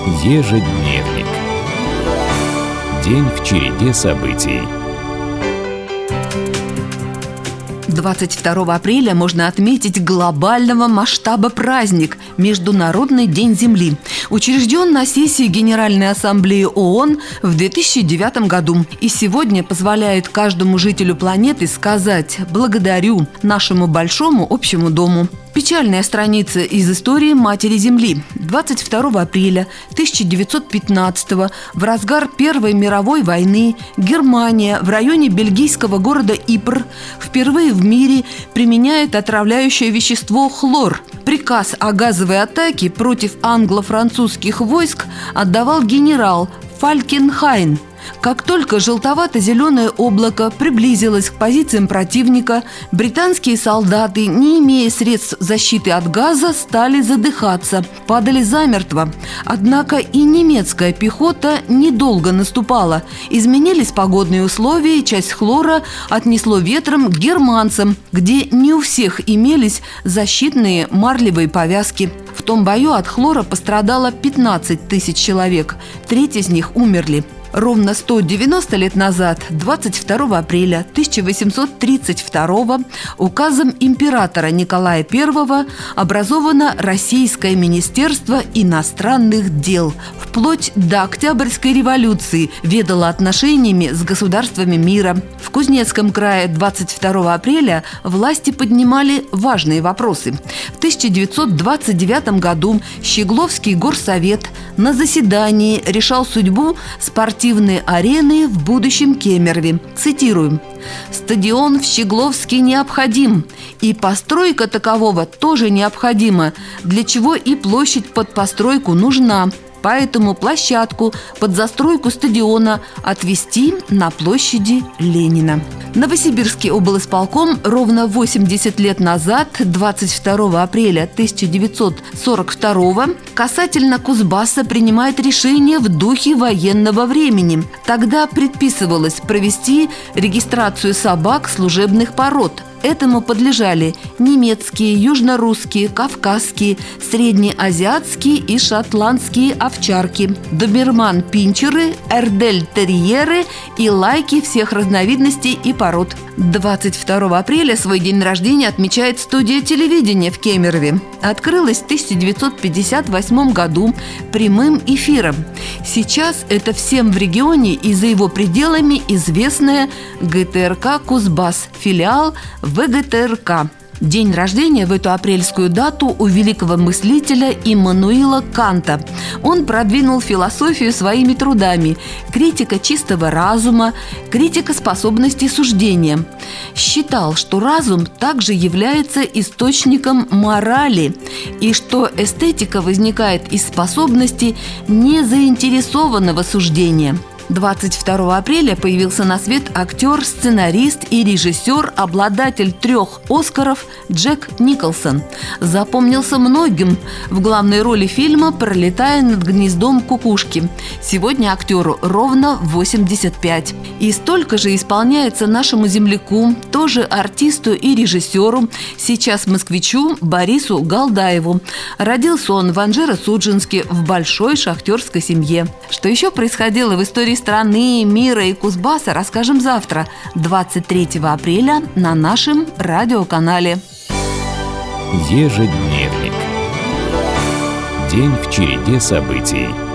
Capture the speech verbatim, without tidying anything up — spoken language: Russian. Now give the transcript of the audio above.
Ежедневник. День в череде событий. двадцать второго апреля можно отметить глобального масштаба праздник – Международный день Земли. Учрежден на сессии Генеральной Ассамблеи ООН в две тысячи девятом году. И сегодня позволяет каждому жителю планеты сказать «благодарю» нашему большому общему дому. Печальная страница из истории Матери Земли. двадцать второго апреля тысяча девятьсот пятнадцатого, в разгар Первой мировой войны, Германия в районе бельгийского города Ипр впервые в мире применяет отравляющее вещество хлор. Приказ о газовой атаке против англо-французских войск отдавал генерал Фалькенхайн. Как только желтовато-зеленое облако приблизилось к позициям противника, британские солдаты, не имея средств защиты от газа, стали задыхаться, падали замертво. Однако и немецкая пехота недолго наступала. Изменились погодные условия, и часть хлора отнесло ветром к германцам, где не у всех имелись защитные марлевые повязки. В том бою от хлора пострадало пятнадцать тысяч человек, треть из них умерли. Ровно сто девяносто лет назад, двадцать второго апреля тысяча восемьсот тридцать второго, указом императора Николая Первого образовано Российское министерство иностранных дел. Вплоть до Октябрьской революции ведало отношениями с государствами мира. В Кузнецком крае двадцать второго апреля власти поднимали важные вопросы. В тысяча девятьсот двадцать девятом году Щегловский горсовет на заседании решал судьбу спортивной арены в будущем Кемерове. Цитирую: «Стадион в Щегловске необходим, и постройка такового тоже необходима, для чего и площадь под постройку нужна. Поэтому площадку под застройку стадиона отвести на площади Ленина». Новосибирский облисполком ровно восемьдесят лет назад, двадцать второго апреля тысяча девятьсот сорок второго, касательно Кузбасса принимает решение в духе военного времени. Тогда предписывалось провести регистрацию собак служебных пород. Этому подлежали немецкие, южнорусские, кавказские, среднеазиатские и шотландские овчарки, доберман-пинчеры, эрдель-терьеры и лайки всех разновидностей и пород. двадцать второго апреля свой день рождения отмечает студия телевидения в Кемерове. Открылась в тысяча девятьсот пятьдесят восьмом году прямым эфиром. Сейчас это всем в регионе и за его пределами известная ГТРК «Кузбасс», филиал ВГТРК. День рождения в эту апрельскую дату у великого мыслителя Иммануила Канта. Он продвинул философию своими трудами: критика чистого разума, критика способности суждения. Считал, что разум также является источником морали, и что эстетика возникает из способности незаинтересованного суждения. двадцать второго апреля появился на свет актер, сценарист и режиссер, обладатель трех «Оскаров» Джек Николсон. Запомнился многим в главной роли фильма «Пролетая над гнездом кукушки». Сегодня актеру ровно восемьдесят пять. И столько же исполняется нашему земляку, тоже артисту и режиссеру, сейчас москвичу Борису Галдаеву. Родился он в Анжеро-Судженске в большой шахтерской семье. Что еще происходило в истории страны, мира и Кузбасса, расскажем завтра, двадцать третьего апреля, на нашем радиоканале. Ежедневник. День в череде событий.